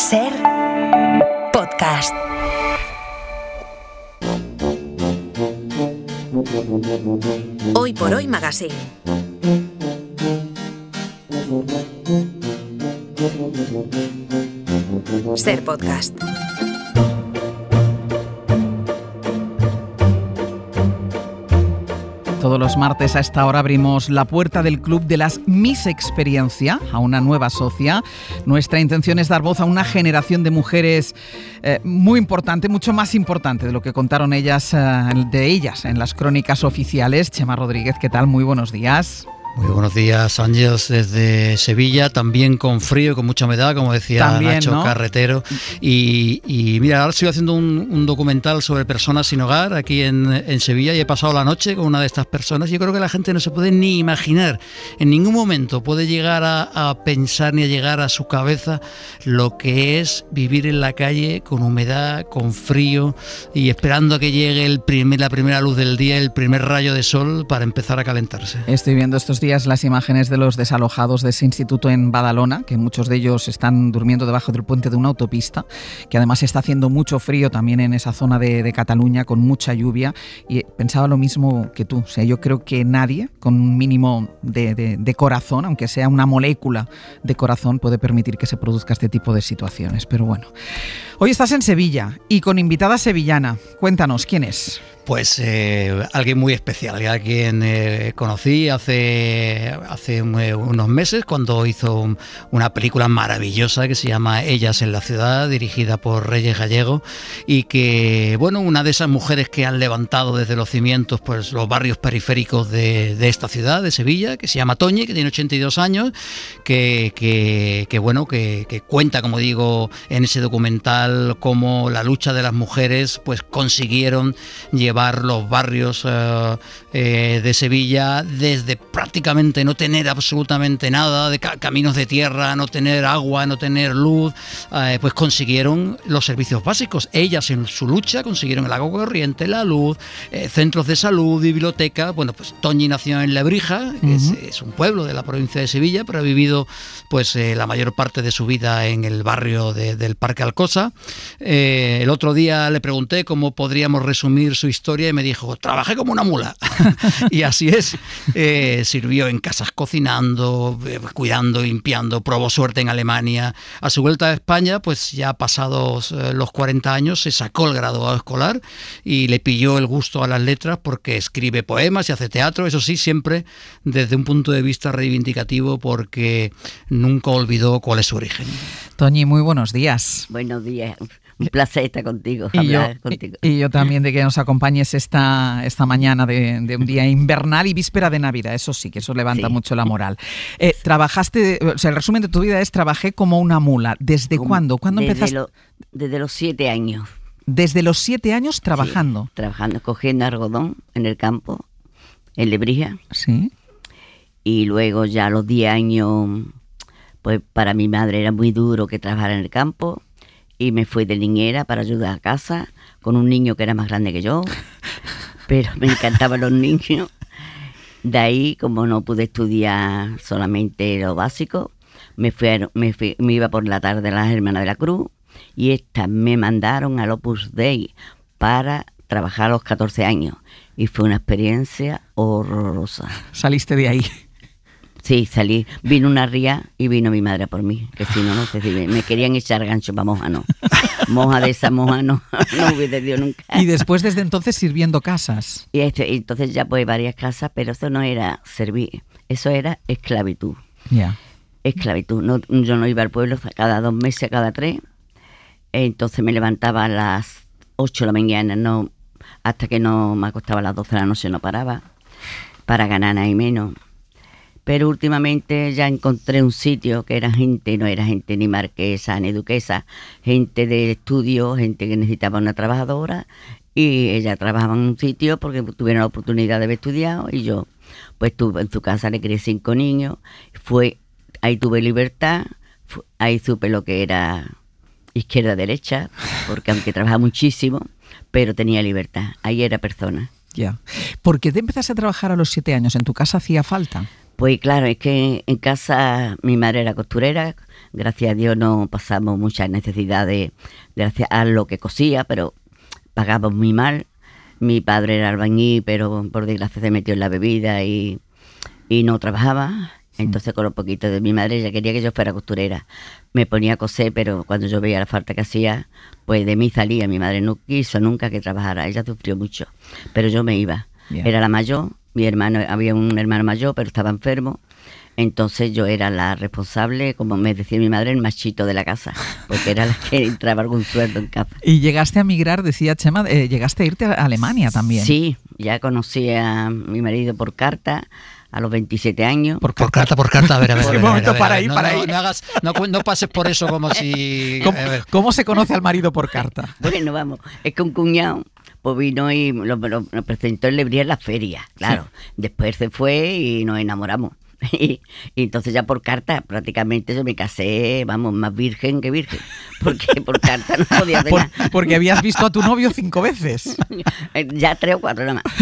Ser podcast. Hoy por Hoy Magazine. Ser podcast. Todos los martes a esta hora abrimos la puerta del club de las Miss Experiencia a una nueva socia. Nuestra intención es dar voz a una generación de mujeres muy importante, mucho más importante de lo que contaron ellas en las crónicas oficiales. Chema Rodríguez, ¿qué tal? Muy buenos días. Muy buenos días, Ángeles, desde Sevilla, también con frío, con mucha humedad, como decía también, Nacho, ¿no? Carretero. Y mira, ahora estoy haciendo un documental sobre personas sin hogar aquí en Sevilla y he pasado la noche con una de estas personas. Yo creo que la gente no se puede ni imaginar, en ningún momento puede llegar a pensar ni a llegar a su cabeza lo que es vivir en la calle con humedad, con frío y esperando a que llegue la primera luz del día, el primer rayo de sol para empezar a calentarse. Estoy viendo estos días las imágenes de los desalojados de ese instituto en Badalona, que muchos de ellos están durmiendo debajo del puente de una autopista, que además está haciendo mucho frío también en esa zona de Cataluña, con mucha lluvia, y pensaba lo mismo que tú. O sea, yo creo que nadie con un mínimo de corazón, aunque sea una molécula de corazón, puede permitir que se produzca este tipo de situaciones. Pero bueno, hoy estás en Sevilla y con invitada sevillana. Cuéntanos, ¿quién es? Pues alguien muy especial, a quien conocí hace unos meses cuando hizo una película maravillosa que se llama Ellas en la ciudad, dirigida por Reyes Gallego, y que, bueno, una de esas mujeres que han levantado desde los cimientos pues los barrios periféricos de esta ciudad, de Sevilla, que se llama Toñi, que tiene 82 años, que cuenta, como digo, en ese documental cómo la lucha de las mujeres pues consiguieron llevar los barrios de Sevilla desde prácticamente no tener absolutamente nada, de caminos de tierra, no tener agua, no tener luz, pues consiguieron los servicios básicos. Ellas en su lucha consiguieron el agua corriente, la luz, centros de salud, biblioteca. Bueno, pues Toñi nació en Lebrija, es un pueblo de la provincia de Sevilla, pero ha vivido pues la mayor parte de su vida en el barrio del Parque Alcosa. El otro día le pregunté cómo podríamos resumir su historia y me dijo: trabajé como una mula. Y así es. Sirvió en casas cocinando, cuidando, limpiando, probó suerte en Alemania. A su vuelta a España, pues ya pasados los 40 años, se sacó el graduado escolar y le pilló el gusto a las letras porque escribe poemas y hace teatro, eso sí, siempre desde un punto de vista reivindicativo, porque nunca olvidó cuál es su origen. Toñi, muy buenos días. Buenos días. Un placer estar contigo, contigo. Y yo también, de que nos acompañes esta mañana de un día invernal y víspera de Navidad. Eso sí, que eso levanta mucho la moral. Trabajaste, o sea, el resumen de tu vida es: trabajé como una mula. ¿Desde cuándo? ¿Cuándo empezaste? Desde los 7 años. ¿Desde los 7 años trabajando? Sí, trabajando, cogiendo algodón en el campo, en Lebrija. Sí. Y luego ya a los 10 años, pues para mi madre era muy duro que trabajara en el campo. Y me fui de niñera para ayudar a casa con un niño que era más grande que yo, pero me encantaban los niños. De ahí, como no pude estudiar solamente lo básico, me iba por la tarde a las Hermanas de la Cruz y estas me mandaron al Opus Dei para trabajar a los 14 años. Y fue una experiencia horrorosa. ¿Saliste de ahí? Sí, salí. Vino una ría y vino mi madre por mí, que si no, no sé si me querían echar gancho para moja, no. Moja de esa moja no hubiera dio nunca. Y después, desde entonces, sirviendo casas. Y entonces ya pues varias casas, pero eso no era servir, eso era esclavitud. Ya. Yeah. Esclavitud. No, yo no iba al pueblo cada 2 meses, cada 3. Entonces me levantaba a las 8 de la mañana, hasta que no me acostaba a las 12 de la noche, no paraba, para ganar nada y menos. Pero últimamente ya encontré un sitio que era gente, no era gente ni marquesa ni duquesa, gente de estudio, gente que necesitaba una trabajadora, y ella trabajaba en un sitio porque tuvieron la oportunidad de haber estudiado, y yo pues tuve en su casa, le crié 5 niños, ahí tuve libertad, ahí supe lo que era izquierda-derecha, porque aunque trabajaba muchísimo, pero tenía libertad, ahí era persona. Ya. ¿Por qué te empezaste a trabajar a los 7 años? ¿En tu casa hacía falta? Pues claro, es que en casa mi madre era costurera, gracias a Dios no pasamos muchas necesidades gracias a lo que cosía, pero pagamos muy mal. Mi padre era albañil, pero por desgracia se metió en la bebida y no trabajaba. Entonces con lo poquito de mi madre, ella quería que yo fuera costurera. Me ponía a coser, pero cuando yo veía la falta que hacía, pues de mí salía. Mi madre no quiso nunca que trabajara, ella sufrió mucho, pero yo me iba. Bien. Era la mayor, mi hermano, había un hermano mayor, pero estaba enfermo. Entonces yo era la responsable, como me decía mi madre, el machito de la casa, porque era la que entraba algún sueldo en casa. Y llegaste a migrar, decía Chema, llegaste a irte a Alemania también. Sí, ya conocí a mi marido por carta a los 27 años. Por carta, a ver. Un momento, para ahí. No pases por eso como si... ¿Cómo se conoce al marido por carta? Bueno, vamos, es que un cuñado pues vino y nos presentó en Lebrija en la feria, claro. Sí. Después se fue y nos enamoramos. Y entonces ya por carta prácticamente yo me casé, vamos, más virgen que virgen, porque por carta no podía hacer nada. Porque habías visto a tu novio 5 veces. Ya 3 o 4 nada más.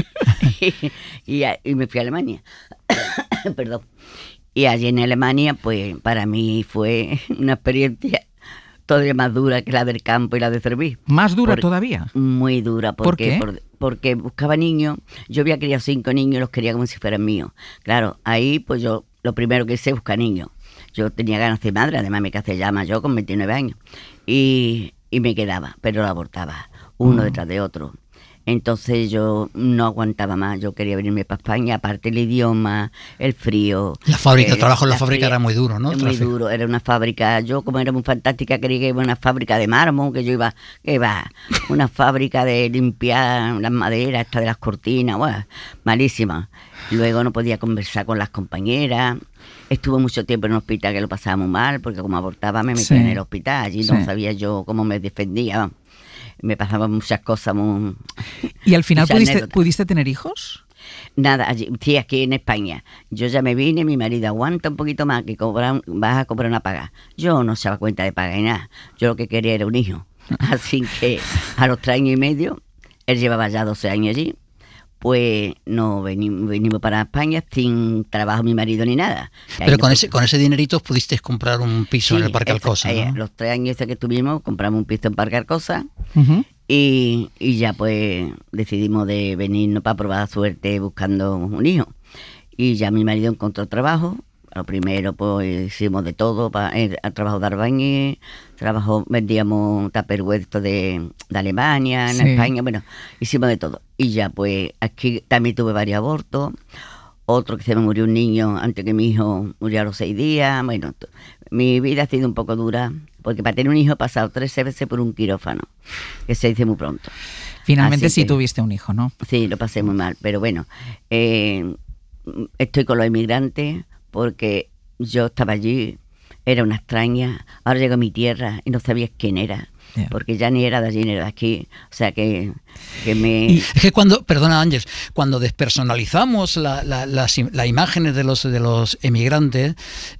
y me fui a Alemania. Perdón. Y allí en Alemania, pues para mí fue una experiencia todavía más dura que la del campo y la de servir. ¿Más dura todavía? Muy dura. ¿Por qué? Porque buscaba niños. Yo había criado 5 niños y los quería como si fueran míos. Claro, ahí pues yo lo primero que hice es buscar niños. Yo tenía ganas de madre, además me casé ya mayor con 29 años. Y me quedaba, pero lo abortaba, uno detrás de otro. Entonces yo no aguantaba más, yo quería venirme para España, aparte el idioma, el frío. La fábrica, el trabajo en la fábrica era muy duro, ¿no? Muy duro, era una fábrica, yo como era muy fantástica quería que iba una fábrica de mármol, que yo iba, una fábrica de limpiar las maderas, esta de las cortinas, bueno, malísima. Luego no podía conversar con las compañeras. Estuve mucho tiempo en un hospital que lo pasaba muy mal, porque como abortaba me metía en el hospital, allí no sabía yo cómo me defendía. Me pasaban muchas cosas muy... ¿Y al final pudiste tener hijos? Nada, sí, aquí en España. Yo ya me vine, mi marido aguanta un poquito más, que vas a cobrar una paga. Yo no se daba cuenta de pagar y nada. Yo lo que quería era un hijo. Así que a los 3 años y medio, él llevaba ya 12 años allí, pues no venimos para España sin trabajo mi marido ni nada. Pero con ese dinerito pudisteis comprar un piso en el Parque Alcosa, ¿no? Los 3 años que tuvimos, compramos un piso en Parque Alcosa. Y ya pues decidimos de venirnos para probar suerte buscando un hijo. Y ya mi marido encontró trabajo. Lo primero pues hicimos de todo, trabajo de albañil, vendíamos tupperware de Alemania, en España, bueno, hicimos de todo. Y ya pues aquí también tuve varios abortos, otro que se me murió un niño antes que mi hijo murió a los 6 días, bueno, mi vida ha sido un poco dura, porque para tener un hijo he pasado 13 veces por un quirófano, que se dice muy pronto. Finalmente sí tuviste un hijo, ¿no? Sí, lo pasé muy mal, pero bueno, estoy con los inmigrantes, porque yo estaba allí, era una extraña, ahora llego a mi tierra y no sabía quién era, porque ya ni era de allí ni era de aquí, o sea que me... Y es que perdona Ángeles, cuando despersonalizamos las imágenes de los emigrantes,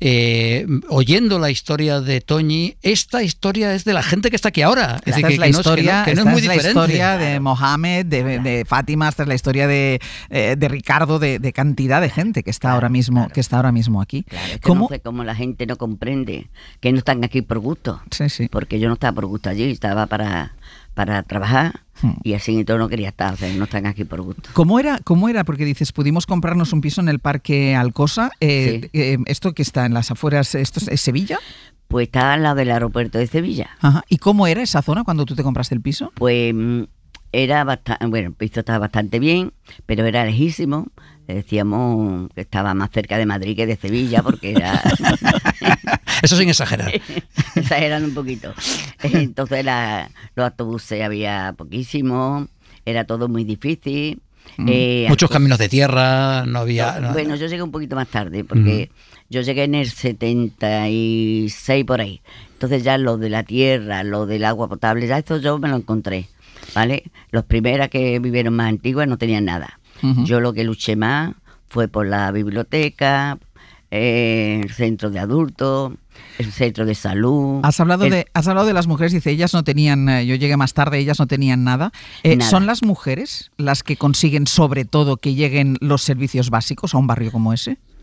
oyendo la historia de Toñi, esta historia es de la gente que está aquí ahora. Esta es la historia de Mohamed, de Fátima, esta es la historia de Ricardo, de cantidad de gente que está ahora mismo aquí. Claro, es que no sé cómo la gente no comprende que no están aquí por gusto. Sí. Porque yo no estaba por gusto allí, estaba para trabajar y así y todo no quería estar, o sea, no están aquí por gusto. ¿Cómo era? Porque dices, pudimos comprarnos un piso en el Parque Alcosa, Sí. ¿Esto que está en las afueras, esto es Sevilla? Pues está al lado del aeropuerto de Sevilla. Ajá. ¿Y cómo era esa zona cuando tú te compraste el piso? Pues era bastante, bueno, el piso estaba bastante bien, pero era lejísimo. Le decíamos que estaba más cerca de Madrid que de Sevilla, porque era... Eso sin exagerar. Exagerando un poquito. Entonces los autobuses había poquísimos, era todo muy difícil. Muchos caminos de tierra, no había... Bueno, yo llegué un poquito más tarde, porque yo llegué en el 76 por ahí. Entonces ya lo de la tierra, lo del agua potable, ya esto yo me lo encontré, ¿vale? Los primeros que vivieron más antiguas no tenían nada. Yo lo que luché más fue por la biblioteca, el centro de adultos, el centro de salud. Has hablado de las mujeres, dice, ellas no tenían, yo llegué más tarde, ellas no tenían nada. Nada. ¿Son las mujeres las que consiguen sobre todo que lleguen los servicios básicos a un barrio como ese?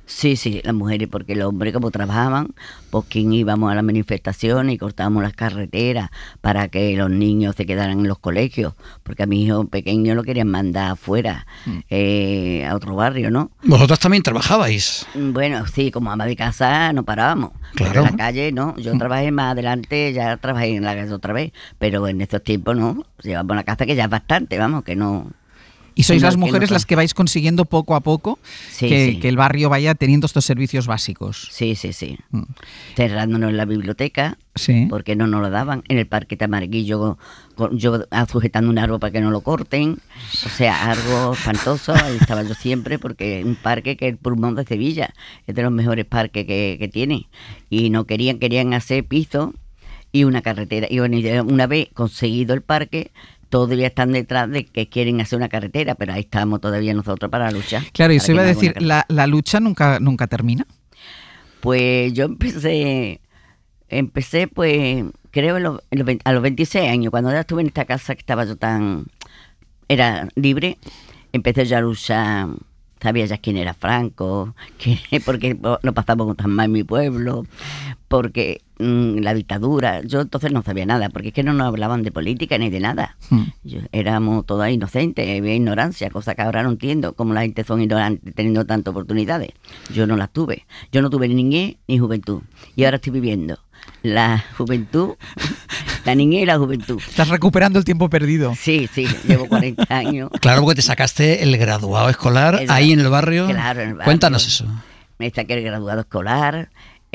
Sí, sí, las mujeres, porque los hombres como trabajaban, pues quien íbamos a las manifestaciones y cortábamos las carreteras para que los niños se quedaran en los colegios, porque a mi hijo pequeño lo querían mandar afuera, a otro barrio, ¿no? Vosotras también trabajabais. Bueno, sí, como ama de casa no parábamos, Claro. pero en la calle no, yo trabajé más adelante, ya trabajé en la calle otra vez, pero en estos tiempos no, llevamos una casa que ya es bastante, vamos, que no... ¿Y sois Que no- las que no mujeres tra- las que vais consiguiendo poco a poco Sí, que, sí. que el barrio vaya teniendo estos servicios básicos? Sí, sí, sí. Mm. Cerrándonos en la biblioteca, Sí. porque no nos lo daban. En el parque Tamarguillo, yo sujetando un árbol para que no lo corten. O sea, algo espantoso. Ahí estaba yo siempre, porque es un parque que es el pulmón de Sevilla. Es de los mejores parques que tiene. Y no querían hacer piso y una carretera. Y bueno, ya una vez conseguido el parque, todavía están detrás de que quieren hacer una carretera, pero ahí estamos todavía nosotros para la lucha. Claro, y para eso que iba a no haga una decir, carretera. la lucha nunca termina. Pues yo empecé pues creo a los 26 años, cuando ya estuve en esta casa que estaba yo era libre, empecé yo a luchar, sabía ya quién era Franco, porque lo pasamos tan mal en mi pueblo, porque la dictadura, yo entonces no sabía nada, porque es que no nos hablaban de política ni de nada. Éramos todas inocentes, había ignorancia, cosa que ahora no entiendo, cómo la gente son ignorantes teniendo tantas oportunidades. Yo no las tuve. Yo no tuve ni niñez ni juventud. Y ahora estoy viviendo la juventud, la niñez y la juventud. Estás recuperando el tiempo perdido. Sí, sí, llevo 40 años. Claro, porque te sacaste el graduado escolar ahí en el barrio. Claro, en el barrio. Cuéntanos eso. Me saqué el graduado escolar,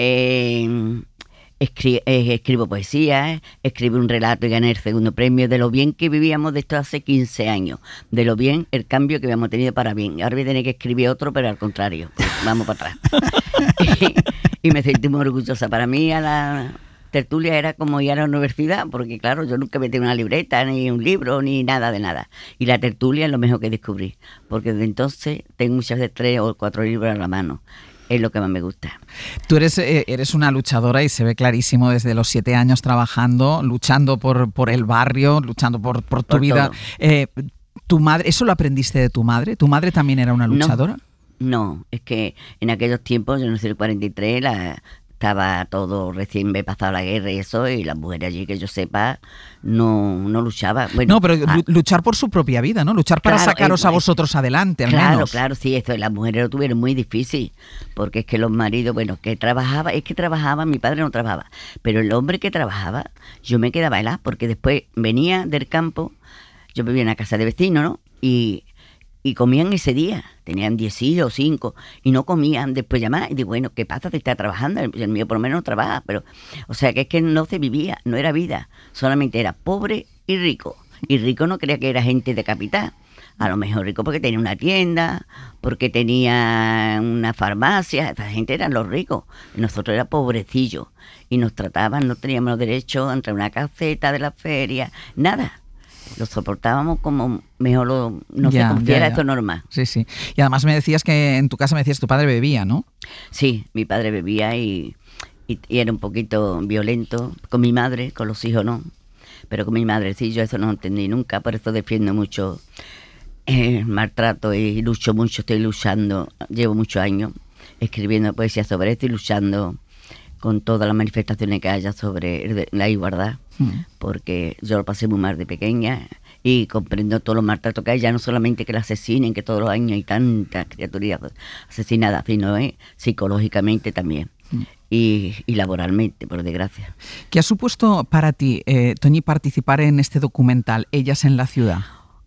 escribo poesía, escribí un relato y gané el segundo premio de lo bien que vivíamos de esto hace 15 años, de lo bien, el cambio que habíamos tenido para bien. Ahora voy a tener que escribir otro, pero al contrario, pues vamos para atrás. y me sentí muy orgullosa. Para mí a la tertulia era como ir a la universidad, porque claro, yo nunca metí una libreta, ni un libro, ni nada de nada. Y la tertulia es lo mejor que descubrí, porque desde entonces tengo muchas de 3 o 4 libros a la mano. Es lo que más me gusta. Tú eres una luchadora y se ve clarísimo desde los 7 años trabajando, luchando por el barrio, luchando por tu Por vida. todo. ¿Tu madre, eso lo aprendiste de tu madre? ¿Tu madre también era una luchadora? No, es que en aquellos tiempos, yo no sé, el 43, estaba todo recién me pasado la guerra y eso, y las mujeres allí, que yo sepa, no luchaban. Bueno, No, pero luchar por su propia vida, ¿no? Luchar para Claro, sacaros a vosotros adelante, al claro, menos. claro, sí, esto las mujeres lo tuvieron muy difícil, porque es que los maridos, bueno, que trabajaban, mi padre no trabajaba, pero el hombre que trabajaba, yo me quedaba helada, porque después venía del campo, yo vivía en una casa de vecinos, ¿no? Y comían ese día, tenían 10 hijos, 5, y no comían, después llamaban, y digo, bueno, ¿qué pasa? Te está trabajando, el mío por lo menos no trabaja, pero, o sea, que es que no se vivía, no era vida, solamente era pobre y rico no creía que era gente de capital, a lo mejor rico porque tenía una tienda, porque tenía una farmacia, esa gente eran los ricos, nosotros era pobrecillos, y nos trataban, no teníamos los derechos a entrar en una caseta de la feria, nada. Lo soportábamos como mejor no se confiera, esto es normal. Sí, sí. Y además me decías que en tu casa me decías tu padre bebía, ¿no? Sí, mi padre bebía y era un poquito violento con mi madre, con los hijos no. Pero con mi madre sí, yo eso no entendí nunca, por eso defiendo mucho el maltrato y lucho mucho, estoy luchando, llevo muchos años escribiendo poesía sobre esto y luchando con todas las manifestaciones que haya sobre la igualdad, porque yo lo pasé muy mal de pequeña y comprendo todos los maltratos que hay, ya no solamente que la asesinen, que todos los años hay tantas criaturas asesinadas, sino psicológicamente también y laboralmente, por desgracia. ¿Qué ha supuesto para ti, Toñi, participar en este documental, Ellas en la ciudad?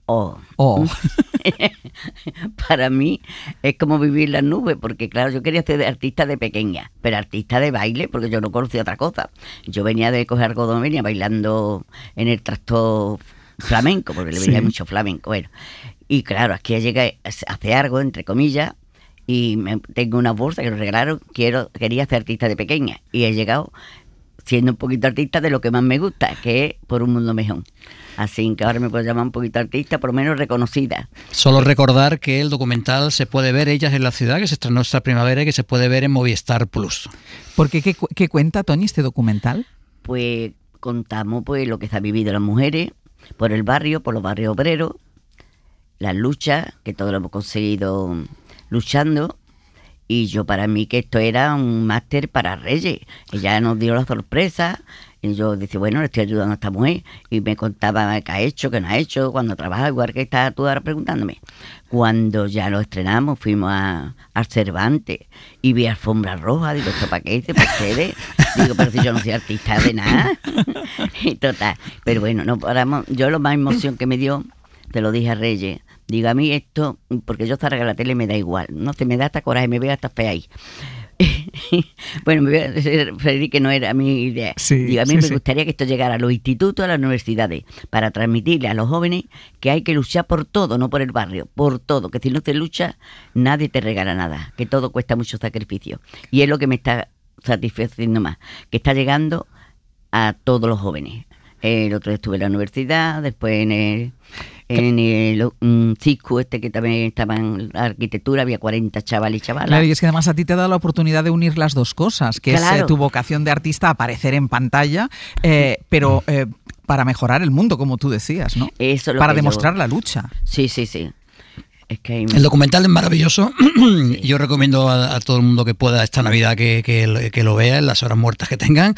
Para mí es como vivir en las nubes, porque claro, yo quería ser artista de pequeña, pero artista de baile, porque yo no conocía otra cosa. Yo venía de coger algodón, venía bailando en el tractor flamenco, porque le venía mucho flamenco. Bueno, y claro, aquí llegué a hacer algo, entre comillas, y tengo una bolsa que nos regalaron, quería ser artista de pequeña, y he llegado siendo un poquito artista de lo que más me gusta, que es Por un mundo mejor. Así que ahora me puedo llamar un poquito artista, por lo menos reconocida. Solo recordar que el documental se puede ver, Ellas en la ciudad, que se estrenó esta primavera y que se puede ver en Movistar Plus. ¿Por qué cuenta, Toñi, este documental? Pues contamos pues lo que se ha vivido las mujeres por el barrio, por los barrios obreros, las luchas, que todos lo hemos conseguido luchando, Y yo para mí que esto era un máster para Reyes. Ella nos dio la sorpresa. Y yo decía, bueno, le estoy ayudando a esta mujer. Y me contaba qué ha hecho, qué no ha hecho, cuando trabaja, igual que estás tú ahora preguntándome. Cuando ya lo estrenamos, fuimos al Cervantes y vi alfombra roja. Digo, ¿esto para qué? Dice, para ustedes. Digo, pero si yo no soy artista de nada. Y total. Pero bueno, no paramos. Yo lo más emoción que me dio, te lo dije a Reyes. Digo, a mí esto, porque yo estar en la tele me da igual, no se me da hasta coraje, me veo hasta fea ahí. Bueno, me voy a referir que no era mi idea. Sí, digo, a mí me gustaría que esto llegara a los institutos, a las universidades, para transmitirle a los jóvenes que hay que luchar por todo, no por el barrio, por todo, que si no te luchas, nadie te regala nada, que todo cuesta mucho sacrificio. Y es lo que me está satisfaciendo más, que está llegando a todos los jóvenes. El otro día estuve en la universidad, después en el CISCU que también estaba en la arquitectura, había 40 chavales y chavalas. Claro, y es que además a ti te da la oportunidad de unir las dos cosas, que claro. es tu vocación de artista, aparecer en pantalla, pero para mejorar el mundo, como tú decías, ¿no? Eso es lo para que demostrar la lucha. Sí. Es que el documental es maravilloso. Yo recomiendo a todo el mundo que pueda esta Navidad que lo vea en las horas muertas que tengan.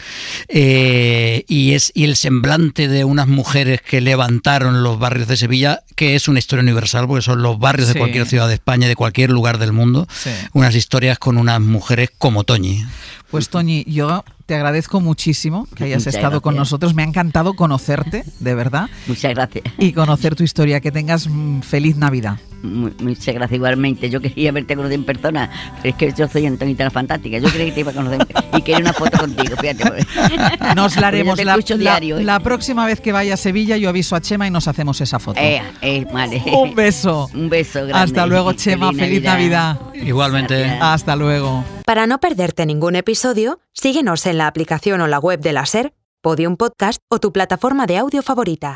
Y el semblante de unas mujeres que levantaron los barrios de Sevilla, que es una historia universal, porque son los barrios de cualquier ciudad de España, de cualquier lugar del mundo. Sí. Unas historias con unas mujeres como Toñi. Pues Toñi, yo te agradezco muchísimo que hayas estado con nosotros. Me ha encantado conocerte, de verdad. Muchas gracias. Y conocer tu historia. Que tengas feliz Navidad. Muchas gracias igualmente. Yo quería verte conocido en persona, pero es que yo soy Antonita la Fantástica. Yo creí que te iba a conocer y quería una foto contigo, fíjate. Nos la haremos diario, la próxima vez que vaya a Sevilla. Yo aviso a Chema y nos hacemos esa foto. Vale. Un beso. Un beso grande. Hasta luego, Chema. Feliz Navidad. Igualmente. Gracias. Hasta luego. Para no perderte ningún episodio, síguenos en la aplicación o la web de la SER, Podium Podcast o tu plataforma de audio favorita.